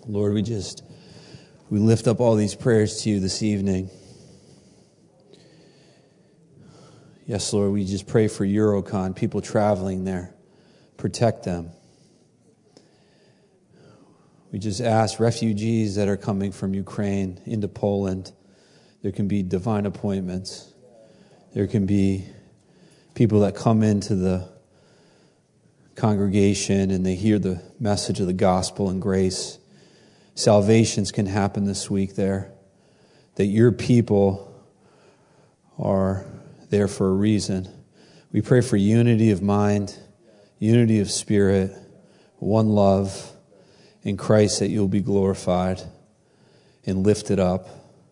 Lord, we lift up all these prayers to you this evening. Yes, Lord, we just pray for Eurocon, people traveling there. Protect them. We just ask refugees that are coming from Ukraine into Poland, there can be divine appointments. There can be people that come into the congregation and they hear the message of the gospel and grace. Salvations can happen this week there. That your people are there for a reason. We pray for unity of mind, unity of spirit, one love in Christ, that you'll be glorified and lifted up.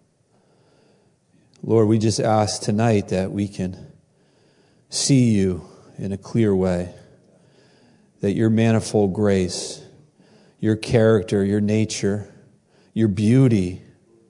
Lord, we just ask tonight that we can see you in a clear way, that your manifold grace, your character, your nature, your beauty,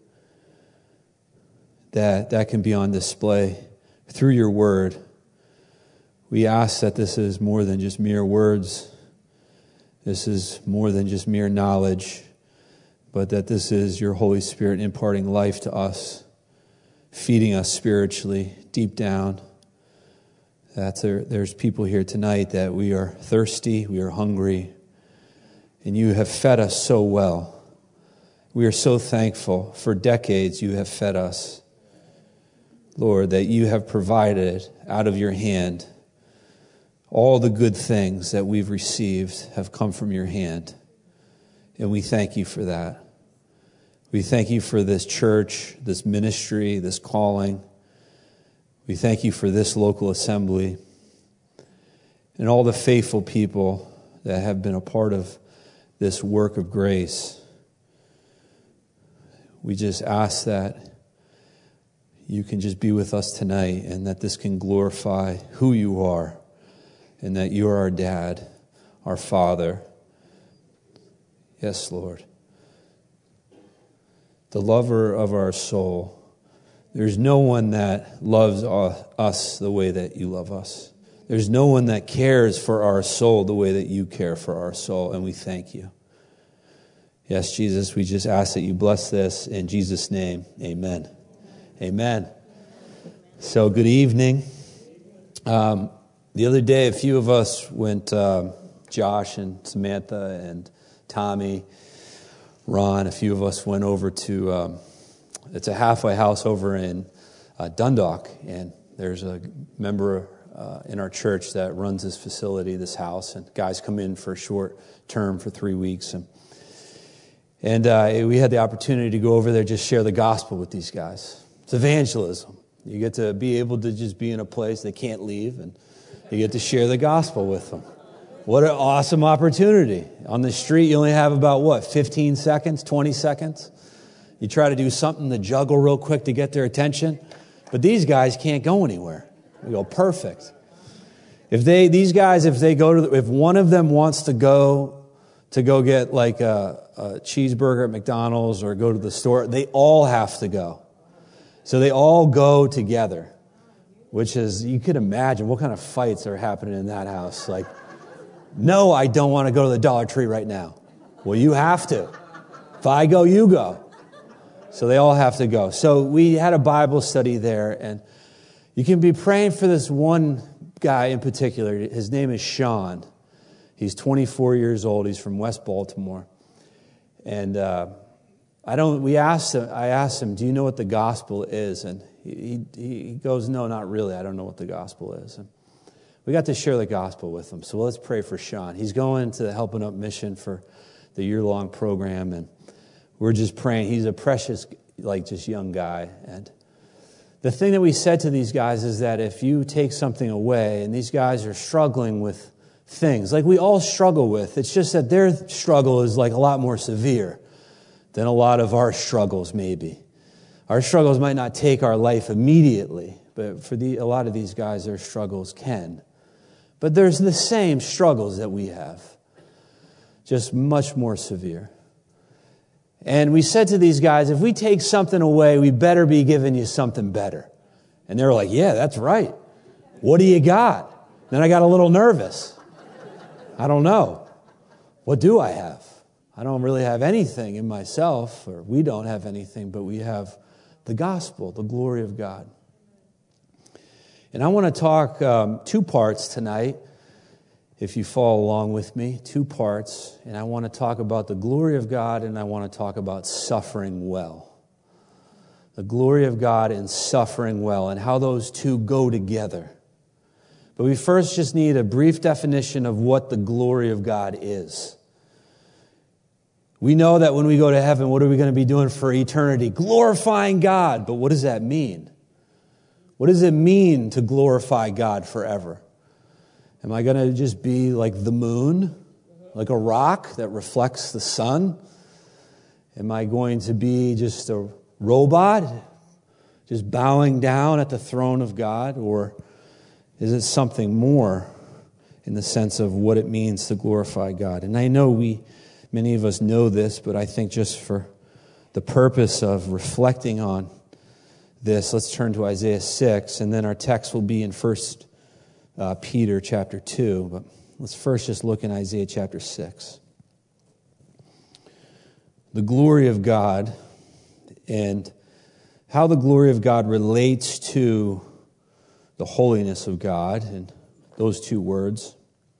that can be on display through your word. We ask that this is more than just mere words. This is more than just mere knowledge, but that this is your Holy Spirit imparting life to us, feeding us spiritually deep down. That there's people here tonight that we are thirsty, we are hungry, and you have fed us so well. We are so thankful. For decades you have fed us. Lord, that you have provided out of your hand. All the good things that we've received have come from your hand. And we thank you for that. We thank you for this church, this ministry, this calling. We thank you for this local assembly and all the faithful people that have been a part of this work of grace. We just ask that you can just be with us tonight and that this can glorify who you are and that you are our dad, our father. Yes, Lord. The lover of our soul. There's no one that loves us the way that you love us. There's no one that cares for our soul the way that you care for our soul, and we thank you. Yes, Jesus, we just ask that you bless this in Jesus' name. Amen. Amen. So, good evening. The other day, a few of us went, Josh and Samantha and Tommy, Ron, a few of us went over to, it's a halfway house over in Dundalk, and there's a member in our church that runs this facility, this house, and guys come in for a short term for 3 weeks, and we had the opportunity to go over there, just share the gospel with these guys. It's evangelism. You get to be able to just be in a place they can't leave, and you get to share the gospel with them. What an awesome opportunity. On the street, you only have about, 15 seconds, 20 seconds? You try to do something to juggle real quick to get their attention. But these guys can't go anywhere. We go, perfect. If one of them wants to go get like a cheeseburger at McDonald's or go to the store, they all have to go. So they all go together, which is, you could imagine what kind of fights are happening in that house. Like, no, I don't want to go to the Dollar Tree right now. Well, you have to. If I go, you go. So they all have to go. So we had a Bible study there, and you can be praying for this one guy in particular. His name is Sean. He's 24 years old. He's from West Baltimore. And I asked him, do you know what the gospel is? And he goes, no, not really. I don't know what the gospel is. And we got to share the gospel with him. So let's pray for Sean. He's going to the Helping Up mission for the year-long program, and we're just praying. He's a precious, just young guy. And the thing that we said to these guys is that if you take something away, and these guys are struggling with things, like we all struggle with, it's just that their struggle is like a lot more severe than a lot of our struggles maybe. Our struggles might not take our life immediately, but for a lot of these guys, their struggles can. But there's the same struggles that we have, just much more severe. And we said to these guys, if we take something away, we better be giving you something better. And they were like, yeah, that's right. What do you got? Then I got a little nervous. I don't know. What do I have? I don't really have anything in myself, or we don't have anything, but we have the gospel, the glory of God. And I want to talk 2 parts tonight, if you follow along with me, 2 parts. And I want to talk about the glory of God, and I want to talk about suffering well. The glory of God and suffering well, and how those two go together. But we first just need a brief definition of what the glory of God is. We know that when we go to heaven, what are we going to be doing for eternity? Glorifying God. But what does that mean? What does it mean to glorify God forever? Am I going to just be like the moon, like a rock that reflects the sun? Am I going to be just a robot, just bowing down at the throne of God? Or is it something more in the sense of what it means to glorify God? And I know many of us know this, but I think just for the purpose of reflecting on this, let's turn to Isaiah 6, and then our text will be in 1 Peter chapter 2. But let's first just look in Isaiah chapter 6. The glory of God and how the glory of God relates to the holiness of God, and those 2 words.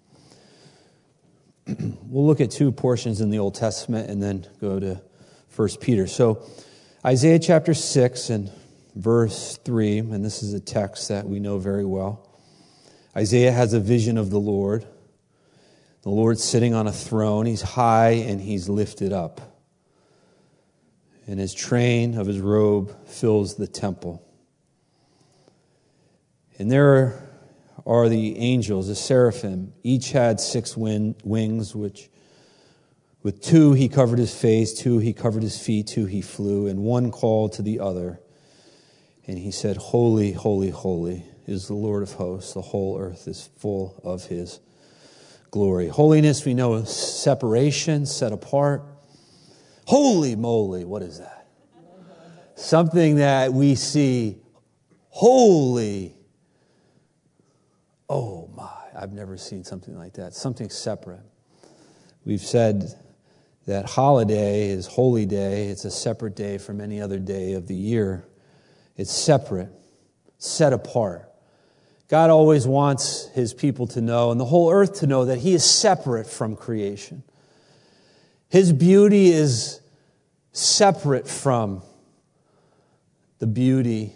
We'll look at 2 portions in the Old Testament and then go to 1 Peter. So Isaiah chapter 6 and verse 3, and this is a text that we know very well. Isaiah has a vision of the Lord. The Lord's sitting on a throne. He's high and he's lifted up. And his train of his robe fills the temple. And there are the angels, the seraphim. Each had 6 wings, which with 2 he covered his face, 2 he covered his feet, 2 he flew, and 1 called to the other. And he said, "Holy, holy, holy is the Lord of hosts. The whole earth is full of his glory." Holiness, we know, is separation, set apart. Holy moly, what is that? Something that we see holy. Oh my, I've never seen something like that. Something separate. We've said that holiday is holy day. It's a separate day from any other day of the year. It's separate, set apart. God always wants his people to know, and the whole earth to know, that he is separate from creation. His beauty is separate from the beauty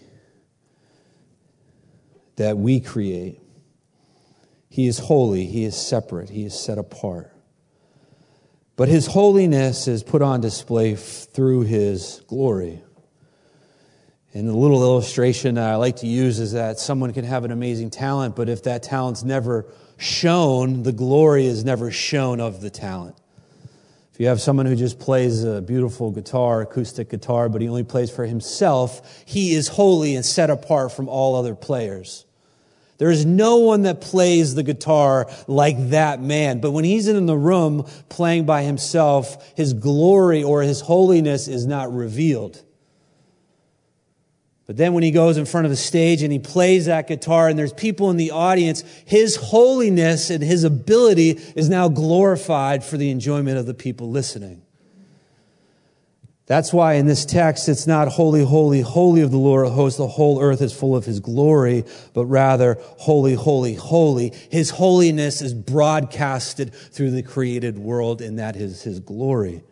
that we create. He is holy, he is separate, he is set apart. But his holiness is put on display through his glory. And the little illustration that I like to use is that someone can have an amazing talent, but if that talent's never shown, the glory is never shown of the talent. If you have someone who just plays a beautiful guitar, acoustic guitar, but he only plays for himself, he is holy and set apart from all other players. There is no one that plays the guitar like that man. But when he's in the room playing by himself, his glory or his holiness is not revealed. But then when he goes in front of the stage and he plays that guitar and there's people in the audience, his holiness and his ability is now glorified for the enjoyment of the people listening. That's why in this text, it's not holy, holy, holy of the Lord of hosts. The whole earth is full of his glory, but rather holy, holy, holy. His holiness is broadcasted through the created world, and that is his glory.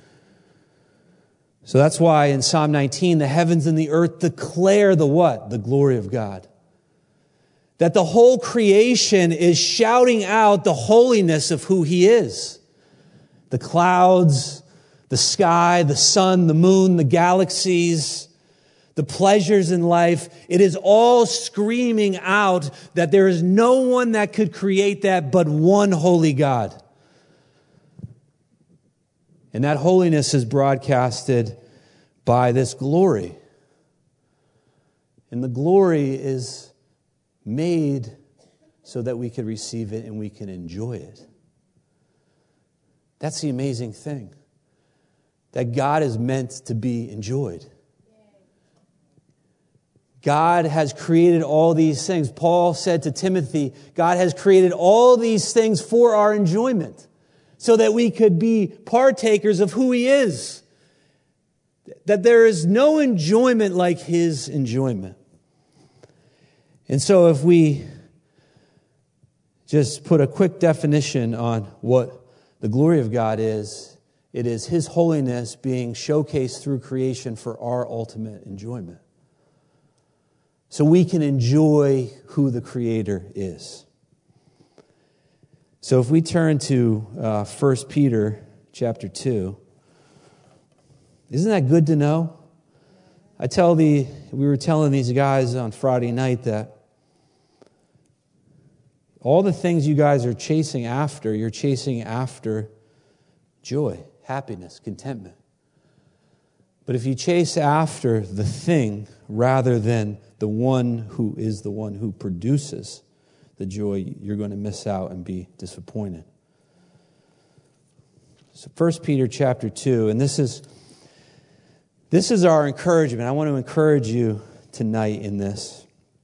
So that's why in Psalm 19, the heavens and the earth declare the what? The glory of God. That the whole creation is shouting out the holiness of who he is. The clouds, the sky, the sun, the moon, the galaxies, the pleasures in life, it is all screaming out that there is no one that could create that but one holy God. And that holiness is broadcasted by this glory. And the glory is made so that we can receive it and we can enjoy it. That's the amazing thing. That God is meant to be enjoyed. God has created all these things. Paul said to Timothy, God has created all these things for our enjoyment. so that we could be partakers of who He is. That there is no enjoyment like His enjoyment. And so if we just put a quick definition on what the glory of God is, it is His holiness being showcased through creation for our ultimate enjoyment. So we can enjoy who the Creator is. So if we turn to 1 Peter chapter 2, isn't that good to know? We were telling these guys on Friday night that all the things you guys are chasing after, you're chasing after joy, happiness, contentment. But if you chase after the thing rather than the one who is the one who produces the joy, you're going to miss out and be disappointed. So 1 Peter chapter 2, and this is our encouragement. I want to encourage you tonight in this.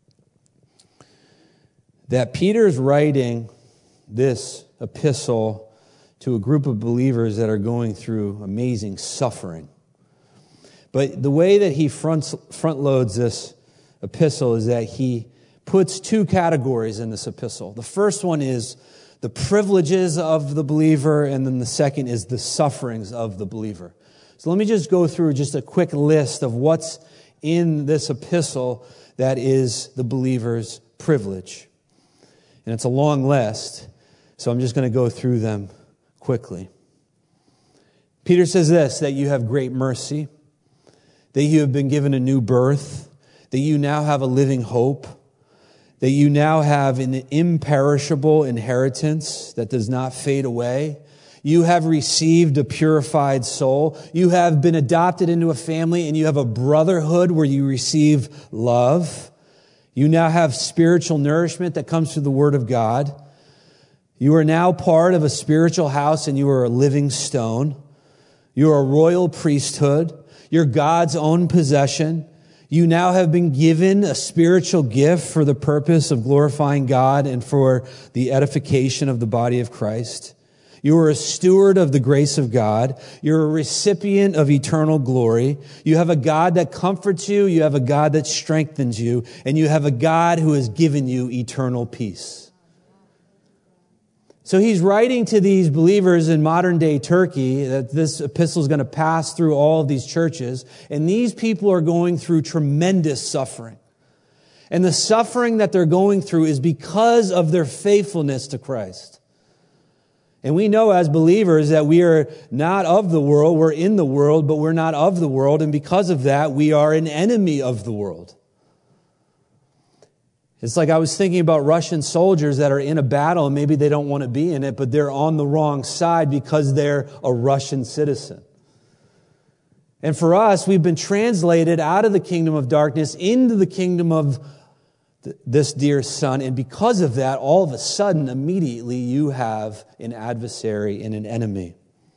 That Peter's writing this epistle to a group of believers that are going through amazing suffering. But the way that he front loads this epistle is that he puts two categories in this epistle. The first one is the privileges of the believer, and then the second is the sufferings of the believer. So let me just go through just a quick list of what's in this epistle that is the believer's privilege. And it's a long list, so I'm just going to go through them quickly. Peter says this, that you have great mercy, that you have been given a new birth, that you now have a living hope, that you now have an imperishable inheritance that does not fade away. You have received a purified soul. You have been adopted into a family, and you have a brotherhood where you receive love. You now have spiritual nourishment that comes through the Word of God. You are now part of a spiritual house, and you are a living stone. You are a royal priesthood. You're God's own possession. You now have been given a spiritual gift for the purpose of glorifying God and for the edification of the body of Christ. You are a steward of the grace of God. You're a recipient of eternal glory. You have a God that comforts you. You have a God that strengthens you. And you have a God who has given you eternal peace. So he's writing to these believers in modern day Turkey that this epistle is going to pass through all of these churches. And these people are going through tremendous suffering. And the suffering that they're going through is because of their faithfulness to Christ. And we know as believers that we are not of the world, we're in the world, but we're not of the world. And because of that, we are an enemy of the world. It's like I was thinking about Russian soldiers that are in a battle and maybe they don't want to be in it, but they're on the wrong side because they're a Russian citizen. And for us, we've been translated out of the kingdom of darkness into the kingdom of this dear Son, and because of that, all of a sudden, immediately, you have an adversary and an enemy.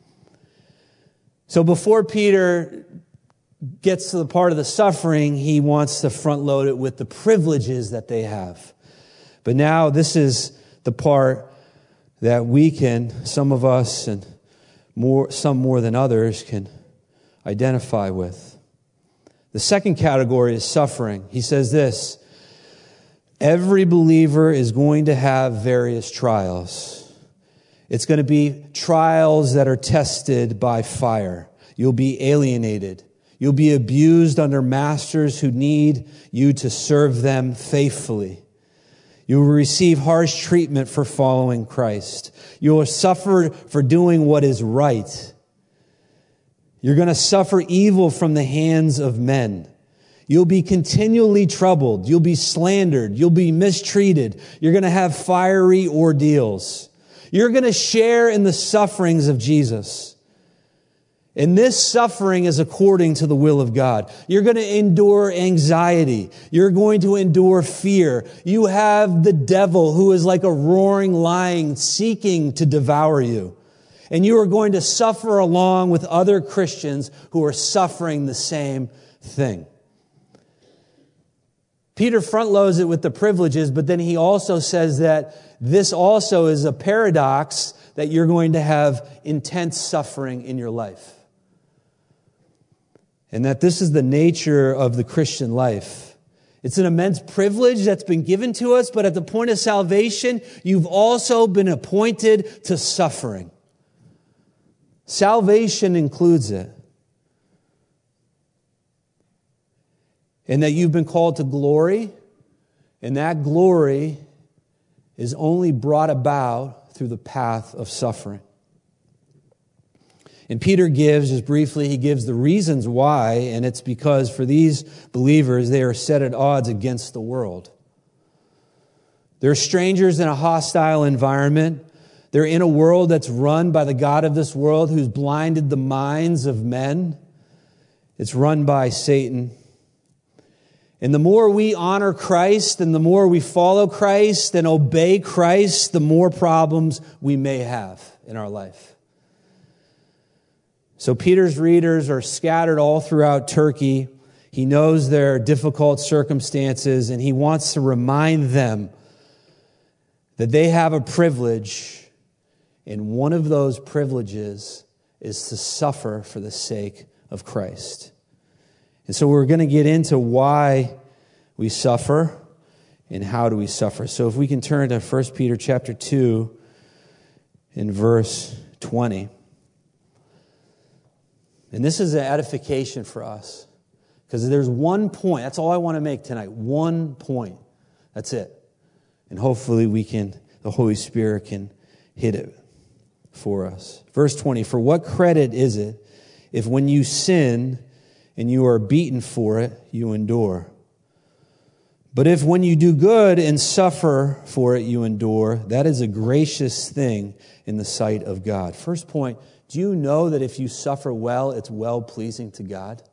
So before Peter gets to the part of the suffering, he wants to front load it with the privileges that they have. But now this is the part that we can, some of us, and some more than others, can identify with. The second category is suffering. He says this, every believer is going to have various trials. It's going to be trials that are tested by fire. You'll be alienated. You'll be abused under masters who need you to serve them faithfully. You will receive harsh treatment for following Christ. You will suffer for doing what is right. You're going to suffer evil from the hands of men. You'll be continually troubled. You'll be slandered. You'll be mistreated. You're going to have fiery ordeals. You're going to share in the sufferings of Jesus. And this suffering is according to the will of God. You're going to endure anxiety. You're going to endure fear. You have the devil who is like a roaring lion seeking to devour you. And you are going to suffer along with other Christians who are suffering the same thing. Peter front loads it with the privileges, but then he also says that this also is a paradox that you're going to have intense suffering in your life. And that this is the nature of the Christian life. It's an immense privilege that's been given to us, but at the point of salvation, you've also been appointed to suffering. Salvation includes it. And that you've been called to glory, and that glory is only brought about through the path of suffering. And Peter gives, just briefly, he gives the reasons why, and it's because for these believers, they are set at odds against the world. They're strangers in a hostile environment. They're in a world that's run by the God of this world who's blinded the minds of men. It's run by Satan. And the more we honor Christ and the more we follow Christ and obey Christ, the more problems we may have in our life. So Peter's readers are scattered all throughout Turkey. He knows their difficult circumstances, and he wants to remind them that they have a privilege, and one of those privileges is to suffer for the sake of Christ. And so we're going to get into why we suffer and how do we suffer. So if we can turn to 1 Peter chapter 2 in verse 20. And this is an edification for us. Because there's one point. That's all I want to make tonight. One point. That's it. And hopefully the Holy Spirit can hit it for us. Verse 20. For what credit is it if when you sin and you are beaten for it, you endure? But if when you do good and suffer for it, you endure, that is a gracious thing in the sight of God. First point, do you know that if you suffer well, it's well-pleasing to God?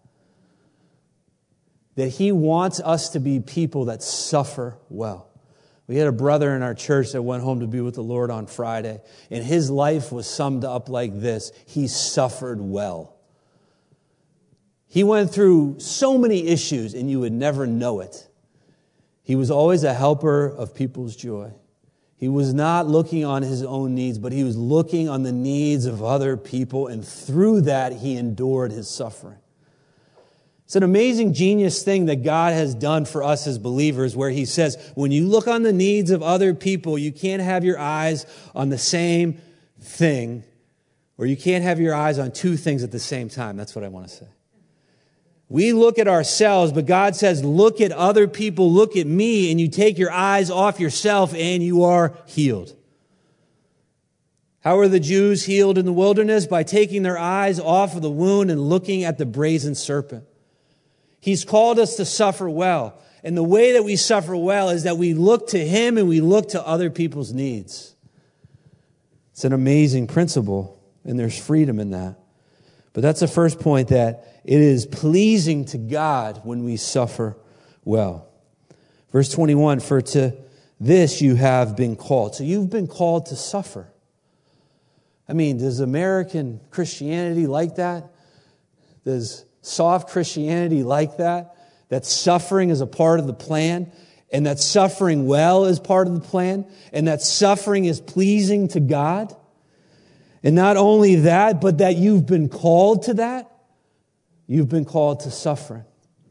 That He wants us to be people that suffer well. We had a brother in our church that went home to be with the Lord on Friday, and his life was summed up like this: he suffered well. He went through so many issues, and you would never know it. He was always a helper of people's joy. He was not looking on his own needs, but he was looking on the needs of other people, and through that, he endured his suffering. It's an amazing, genius thing that God has done for us as believers, where He says, when you look on the needs of other people, you can't have your eyes on the same thing, or you can't have your eyes on two things at the same time. That's what I want to say. We look at ourselves, but God says, look at other people, look at me, and you take your eyes off yourself and you are healed. How are the Jews healed in the wilderness? By taking their eyes off of the wound and looking at the brazen serpent. He's called us to suffer well. And the way that we suffer well is that we look to Him and we look to other people's needs. It's an amazing principle, and there's freedom in that. But that's the first point, that it is pleasing to God when we suffer well. Verse 21, for to this you have been called. So you've been called to suffer. I mean, does American Christianity like that? Does soft Christianity like that? That suffering is a part of the plan, and that suffering well is part of the plan, and that suffering is pleasing to God? And not only that, but that you've been called to that. You've been called to suffering.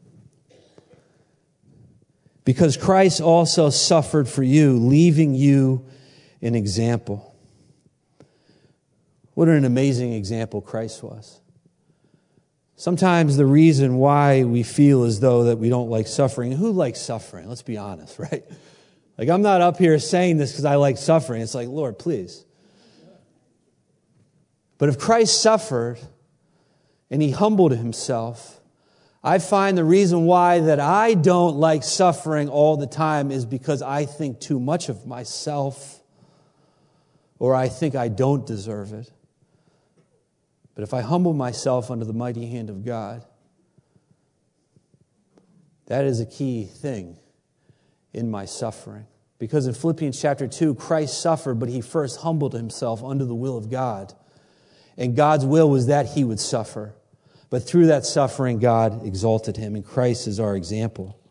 Because Christ also suffered for you, leaving you an example. What an amazing example Christ was. Sometimes the reason why we feel as though that we don't like suffering, who likes suffering? Let's be honest, right? Like, I'm not up here saying this because I like suffering. It's like, Lord, please. But if Christ suffered and He humbled Himself, I find the reason why that I don't like suffering all the time is because I think too much of myself, or I think I don't deserve it. But if I humble myself under the mighty hand of God, that is a key thing in my suffering. Because in Philippians chapter 2, Christ suffered, but He first humbled Himself under the will of God. And God's will was that He would suffer. But through that suffering, God exalted Him, and Christ is our example.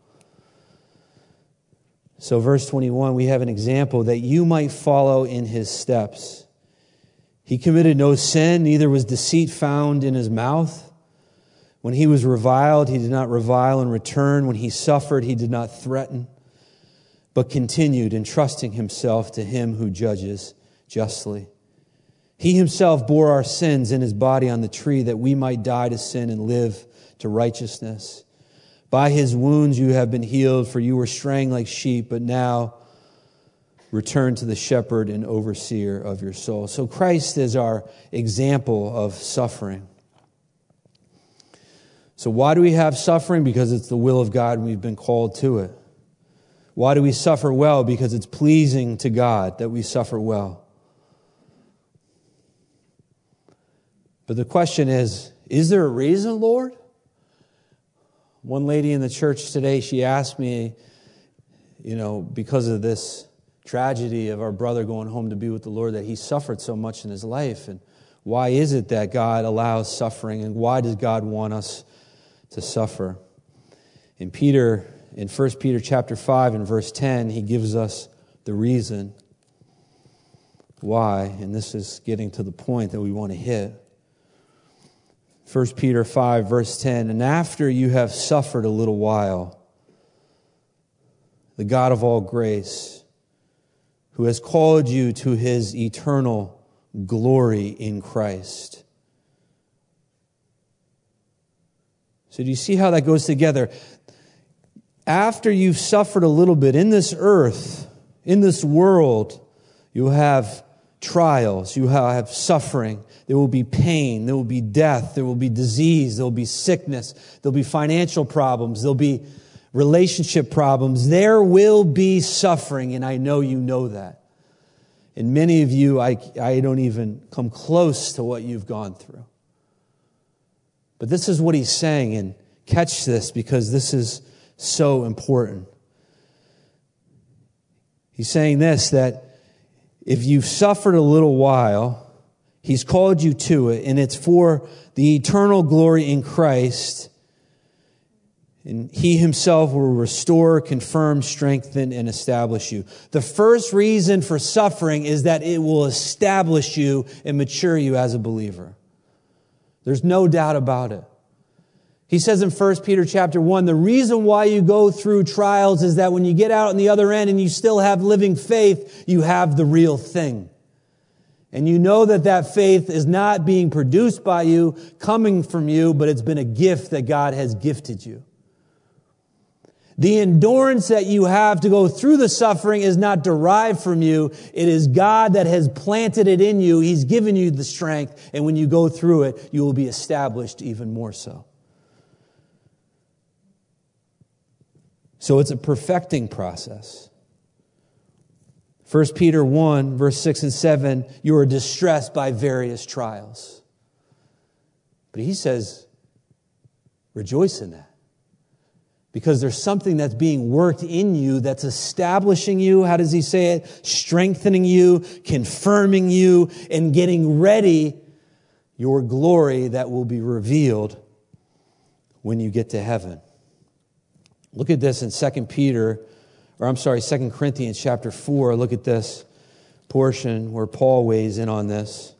So verse 21, we have an example that you might follow in His steps. He committed no sin, neither was deceit found in his mouth. When he was reviled, he did not revile in return. When he suffered, he did not threaten, but continued entrusting himself to him who judges justly. He himself bore our sins in his body on the tree, that we might die to sin and live to righteousness. By his wounds you have been healed, for you were straying like sheep, but now return to the shepherd and overseer of your soul. So Christ is our example of suffering. So why do we have suffering? Because it's the will of God and we've been called to it. Why do we suffer well? Because it's pleasing to God that we suffer well. But the question is there a reason, Lord? One lady in the church today, she asked me, because of this tragedy of our brother going home to be with the Lord, that he suffered so much in his life. And why is it that God allows suffering? And why does God want us to suffer? In 1 Peter chapter 5 and verse 10, he gives us the reason why. And this is getting to the point that we want to hit. 1 Peter 5 verse 10, and after you have suffered a little while, the God of all grace, who has called you to his eternal glory in Christ. So do you see how that goes together? After you've suffered a little bit in this earth, in this world, you have trials, you have suffering, there will be pain, there will be death, there will be disease, there will be sickness, there will be financial problems, there will be relationship problems. There will be suffering, and I know you know that. And many of you, I don't even come close to what you've gone through. But this is what he's saying, and catch this because this is so important. He's saying this, that if you've suffered a little while, he's called you to it, and it's for the eternal glory in Christ. And he himself will restore, confirm, strengthen, and establish you. The first reason for suffering is that it will establish you and mature you as a believer. There's no doubt about it. He says in 1 Peter chapter 1, the reason why you go through trials is that when you get out on the other end and you still have living faith, you have the real thing. And you know that faith is not being produced by you, coming from you, but it's been a gift that God has gifted you. The endurance that you have to go through the suffering is not derived from you. It is God that has planted it in you. He's given you the strength. And when you go through it, you will be established even more so. So it's a perfecting process. 1 Peter 1, verse 6 and 7, you are distressed by various trials. But he says, rejoice in that. Because there's something that's being worked in you that's establishing you. How does he say it? Strengthening you, confirming you, and getting ready your glory that will be revealed when you get to heaven. Look at this in 2 Corinthians chapter 4. Look at this portion where Paul weighs in on this.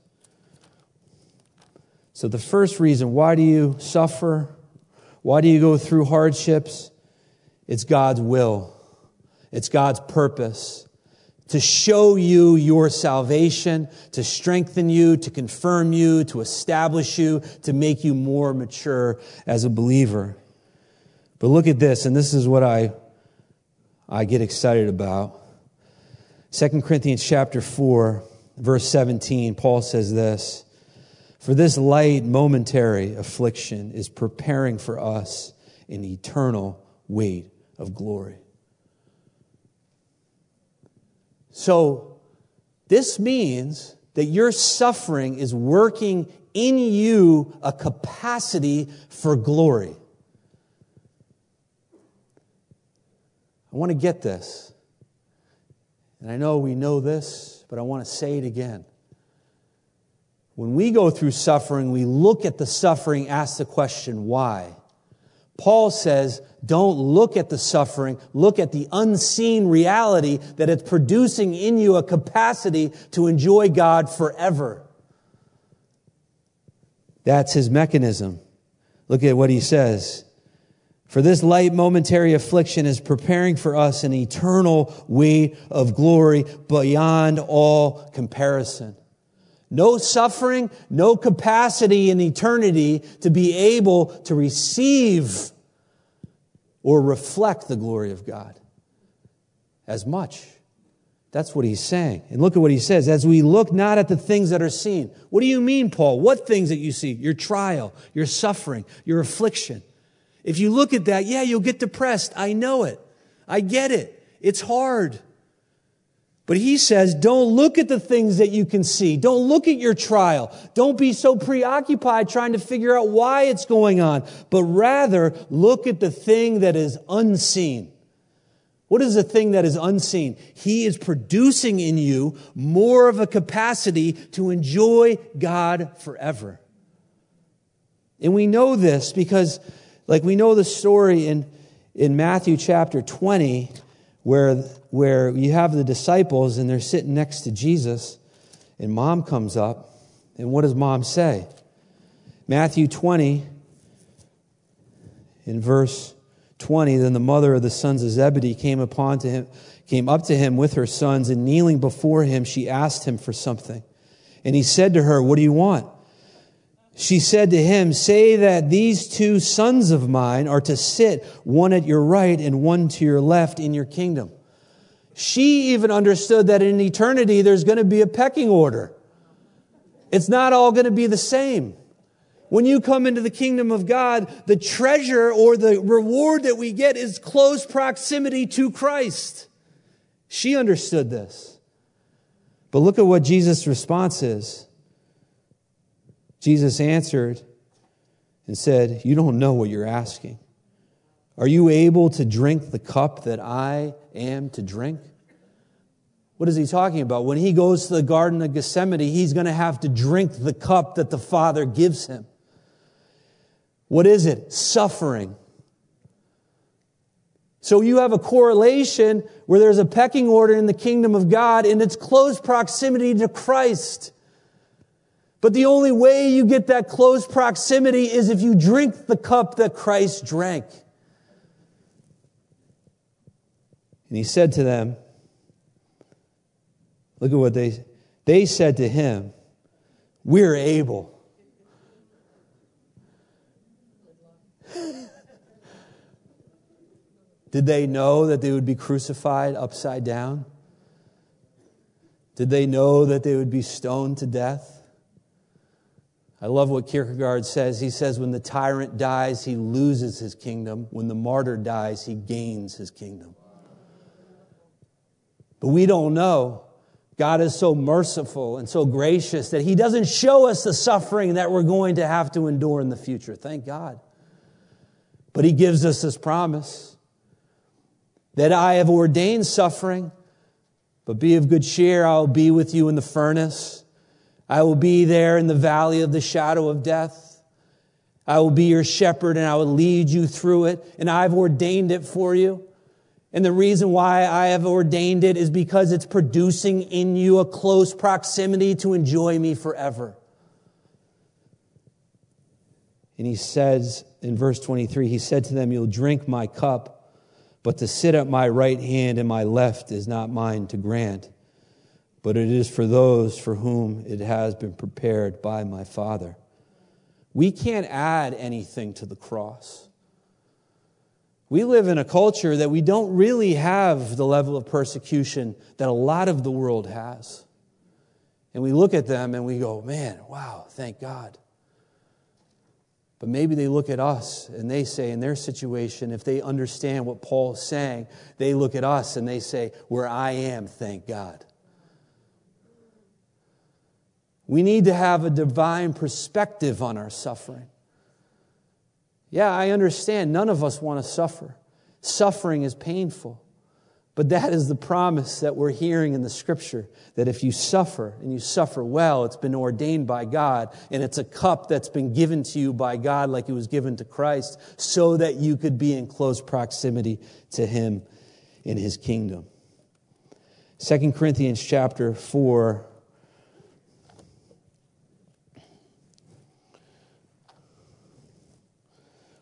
So the first reason, why do you suffer? Why do you go through hardships? It's God's will. It's God's purpose to show you your salvation, to strengthen you, to confirm you, to establish you, to make you more mature as a believer. But look at this, and this is what I get excited about. 2 Corinthians chapter 4, verse 17, Paul says this, for this light momentary affliction is preparing for us an eternal weight of glory. So this means that your suffering is working in you a capacity for glory. I want to get this. And I know we know this, but I want to say it again. When we go through suffering, we look at the suffering, ask the question, why? Paul says, don't look at the suffering, look at the unseen reality that it's producing in you a capacity to enjoy God forever. That's his mechanism. Look at what he says. For this light momentary affliction is preparing for us an eternal weight of glory beyond all comparison. No suffering, no capacity in eternity to be able to receive or reflect the glory of God as much. That's what he's saying. And look at what he says. As we look not at the things that are seen. What do you mean, Paul? What things that you see? Your trial, your suffering, your affliction. If you look at that, yeah, you'll get depressed. I know it. I get it. It's hard. But he says, don't look at the things that you can see. Don't look at your trial. Don't be so preoccupied trying to figure out why it's going on. But rather, look at the thing that is unseen. What is the thing that is unseen? He is producing in you more of a capacity to enjoy God forever. And we know this because, like, we know the story in Matthew chapter 20 where you have the disciples and they're sitting next to Jesus and mom comes up. And what does mom say? Matthew 20 in verse 20, then the mother of the sons of Zebedee came up to him with her sons, and kneeling before him, she asked him for something. And he said to her, what do you want? She said to him, say that these 2 sons of mine are to sit, one at your right and one to your left in your kingdom. She even understood that in eternity there's going to be a pecking order. It's not all going to be the same. When you come into the kingdom of God, the treasure or the reward that we get is close proximity to Christ. She understood this. But look at what Jesus' response is. Jesus answered and said, you don't know what you're asking. Are you able to drink the cup that I am to drink? What is he talking about? When he goes to the Garden of Gethsemane, he's going to have to drink the cup that the Father gives him. What is it? Suffering. So you have a correlation where there's a pecking order in the kingdom of God and it's close proximity to Christ. But the only way you get that close proximity is if you drink the cup that Christ drank. And he said to them, look at what they said to him, we're able. Did they know that they would be crucified upside down? Did they know that they would be stoned to death? I love what Kierkegaard says. He says, when the tyrant dies, he loses his kingdom. When the martyr dies, he gains his kingdom. But we don't know. God is so merciful and so gracious that he doesn't show us the suffering that we're going to have to endure in the future. Thank God. But he gives us this promise that I have ordained suffering, but be of good cheer. I will be with you in the furnace. I will be there in the valley of the shadow of death. I will be your shepherd and I will lead you through it. And I've ordained it for you. And the reason why I have ordained it is because it's producing in you a close proximity to enjoy me forever. And he says in verse 23, he said to them, you'll drink my cup, but to sit at my right hand and my left is not mine to grant, but it is for those for whom it has been prepared by my Father. We can't add anything to the cross. We live in a culture that we don't really have the level of persecution that a lot of the world has. And we look at them and we go, man, wow, thank God. But maybe they look at us and they say in their situation, if they understand what Paul is saying, they look at us and they say, where I am, thank God. We need to have a divine perspective on our suffering. Yeah, I understand. None of us want to suffer. Suffering is painful. But that is the promise that we're hearing in the Scripture, that if you suffer and you suffer well, it's been ordained by God, and it's a cup that's been given to you by God like it was given to Christ, so that you could be in close proximity to Him in His kingdom. 2 Corinthians chapter 4,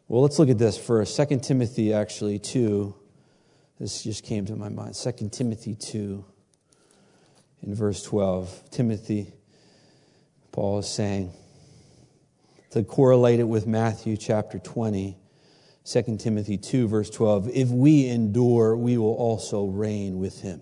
Well, let's look at this first. 2 Timothy, actually, 2. This just came to my mind. 2 Timothy 2, in verse 12. Timothy, Paul is saying, to correlate it with Matthew chapter 20, 2 Timothy 2, verse 12, if we endure, we will also reign with him.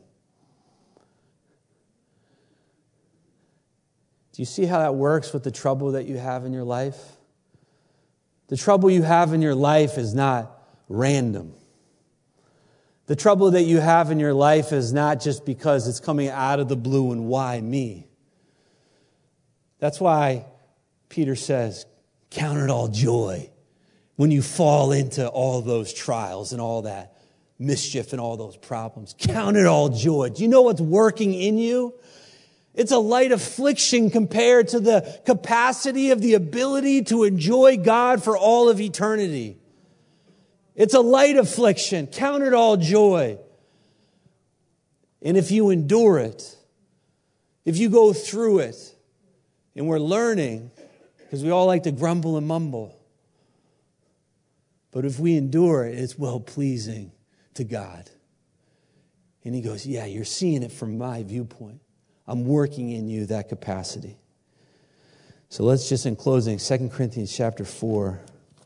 Do you see how that works with the trouble that you have in your life? The trouble you have in your life is not random. The trouble that you have in your life is not just because it's coming out of the blue and why me. That's why Peter says, count it all joy when you fall into all those trials and all that mischief and all those problems. Count it all joy. Do you know what's working in you? It's a light affliction compared to the capacity of the ability to enjoy God for all of eternity. It's a light affliction. Count it all joy. And if you endure it, if you go through it, and we're learning, because we all like to grumble and mumble, but if we endure it, it's well-pleasing to God. And he goes, yeah, you're seeing it from my viewpoint. I'm working in you that capacity. So let's just, in closing, 2 Corinthians chapter 4.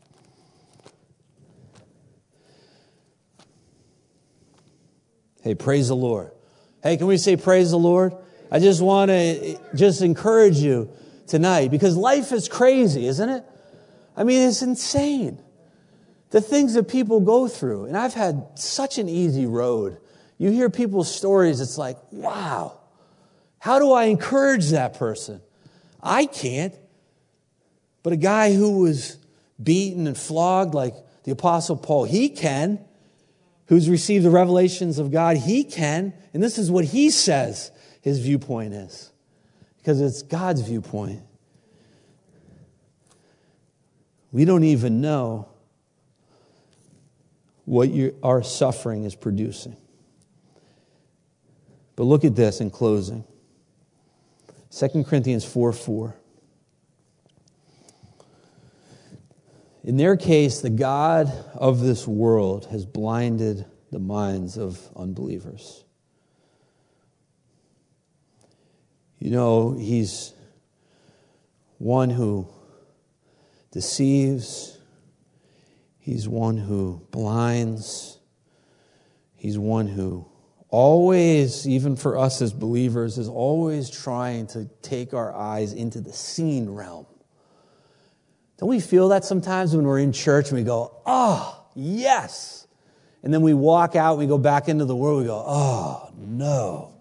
Hey, praise the Lord. Hey, can we say praise the Lord? I just want to just encourage you tonight, because life is crazy, isn't it? I mean, it's insane. The things that people go through. And I've had such an easy road. You hear people's stories, it's like, wow. How do I encourage that person? I can't. But a guy who was beaten and flogged like the Apostle Paul, he can. Who's received the revelations of God, he can. And this is what he says his viewpoint is. Because it's God's viewpoint. We don't even know what our suffering is producing. But look at this in closing. 2 Corinthians 4:4. In their case, the God of this world has blinded the minds of unbelievers. You know, he's one who deceives. He's one who blinds. He's one who always, even for us as believers, is always trying to take our eyes into the seen realm. Don't we feel that sometimes when we're in church and we go, oh, yes. And then we walk out, we go back into the world, we go, oh, no.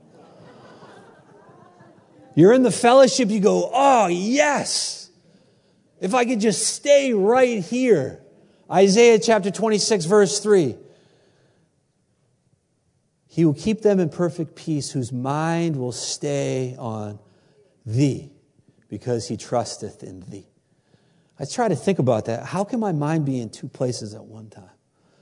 You're in the fellowship, you go, oh, yes. If I could just stay right here. Isaiah chapter 26, verse 3. He will keep them in perfect peace, whose mind will stay on thee, because he trusteth in thee. I try to think about that. How can my mind be in two places at one time?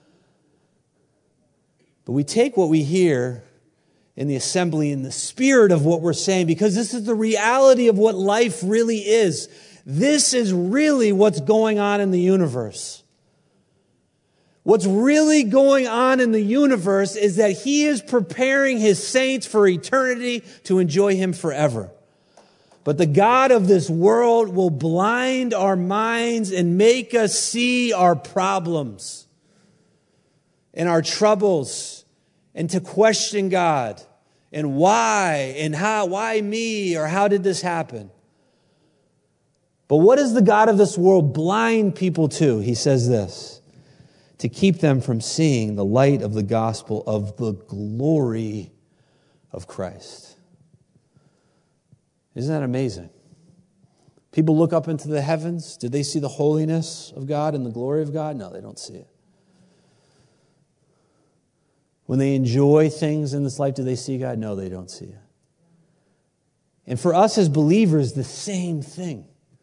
But we take what we hear in the assembly in the spirit of what we're saying, because this is the reality of what life really is. This is really what's going on in the universe. What's really going on in the universe is that he is preparing his saints for eternity to enjoy him forever. But the God of this world will blind our minds and make us see our problems and our troubles, and to question God and why and how, why me, or how did this happen? But what does the God of this world blind people to? He says this: to keep them from seeing the light of the gospel of the glory of Christ. Isn't that amazing? People look up into the heavens. Did they see the holiness of God and the glory of God? No, they don't see it. When they enjoy things in this life, do they see God? No, they don't see it. And for us as believers, the same thing.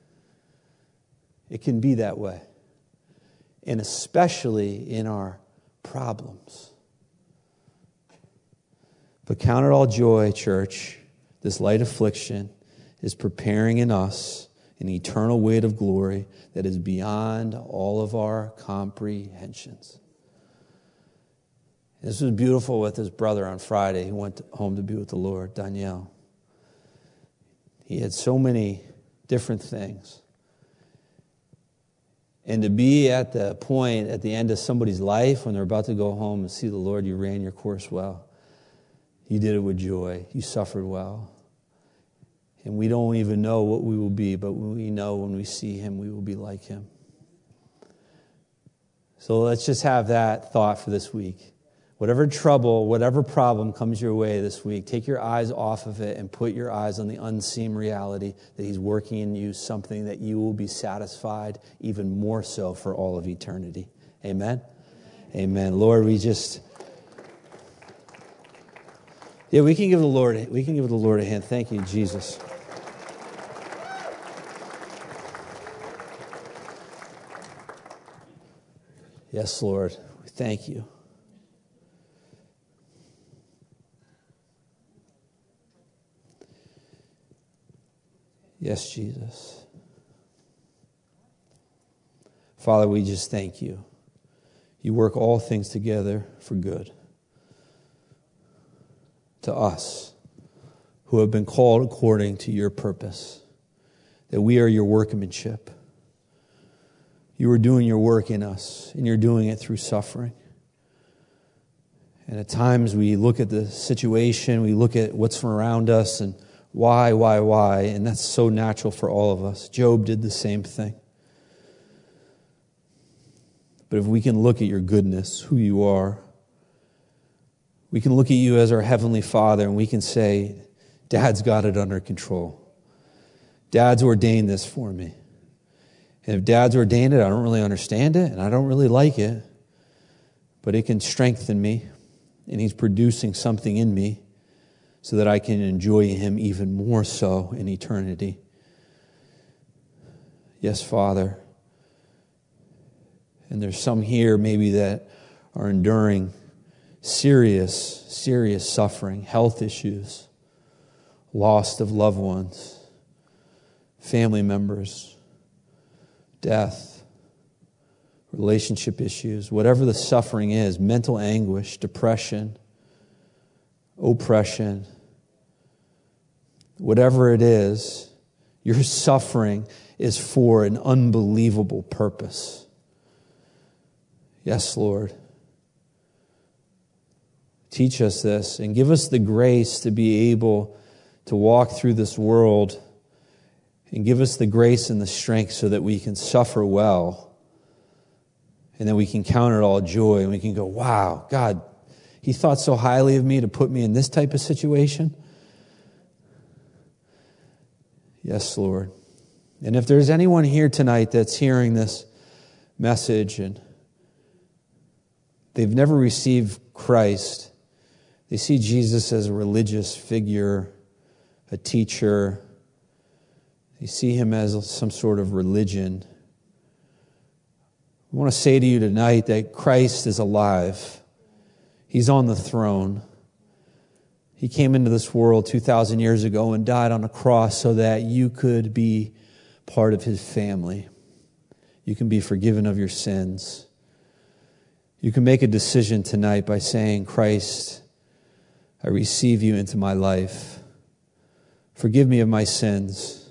It can be that way. And especially in our problems. But count it all joy, church. This light affliction is preparing in us an eternal weight of glory that is beyond all of our comprehensions. This was beautiful with his brother on Friday. He went home to be with the Lord, Danielle. He had so many different things. And to be at the point at the end of somebody's life when they're about to go home and see the Lord, you ran your course well. You did it with joy. You suffered well. And we don't even know what we will be, but we know when we see him, we will be like him. So let's just have that thought for this week. Whatever trouble, whatever problem comes your way this week, take your eyes off of it and put your eyes on the unseen reality that he's working in you something that you will be satisfied even more so for all of eternity. Amen? Amen. Lord, we can give the Lord a hand. Thank you, Jesus. Yes, Lord. We thank you. Yes, Jesus. Father, we just thank you. You work all things together for good to us who have been called according to your purpose, that we are your workmanship. You are doing your work in us, and you're doing it through suffering. And at times we look at the situation, we look at what's around us, and why, and that's so natural for all of us. Job did the same thing. But if we can look at your goodness, who you are, we can look at you as our Heavenly Father and we can say, Dad's got it under control. Dad's ordained this for me. And if Dad's ordained it, I don't really understand it and I don't really like it, but it can strengthen me and he's producing something in me so that I can enjoy him even more so in eternity. Yes, Father. And there's some here maybe that are enduring serious suffering, health issues, loss of loved ones, family members, death, relationship issues, whatever the suffering is, mental anguish, depression, oppression, whatever it is, your suffering is for an unbelievable purpose. Yes, Lord. Teach us this and give us the grace to be able to walk through this world and give us the grace and the strength so that we can suffer well and then we can count it all joy and we can go, wow, God, He thought so highly of me to put me in this type of situation. Yes, Lord. And if there's anyone here tonight that's hearing this message and they've never received Christ, they see Jesus as a religious figure, a teacher. They see him as some sort of religion. I want to say to you tonight that Christ is alive. He's on the throne. He came into this world 2,000 years ago and died on a cross so that you could be part of his family. You can be forgiven of your sins. You can make a decision tonight by saying, Christ, I receive you into my life. Forgive me of my sins.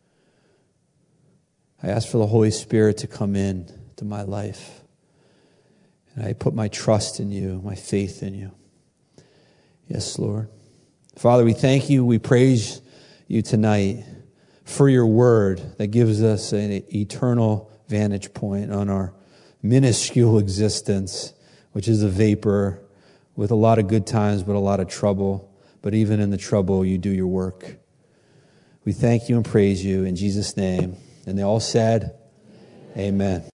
I ask for the Holy Spirit to come in to my life. And I put my trust in you, my faith in you. Yes, Lord. Father, we thank you. We praise you tonight for your word that gives us an eternal vantage point on our minuscule existence, which is a vapor with a lot of good times but a lot of trouble. But even in the trouble, you do your work. We thank you and praise you in Jesus' name. And they all said, Amen.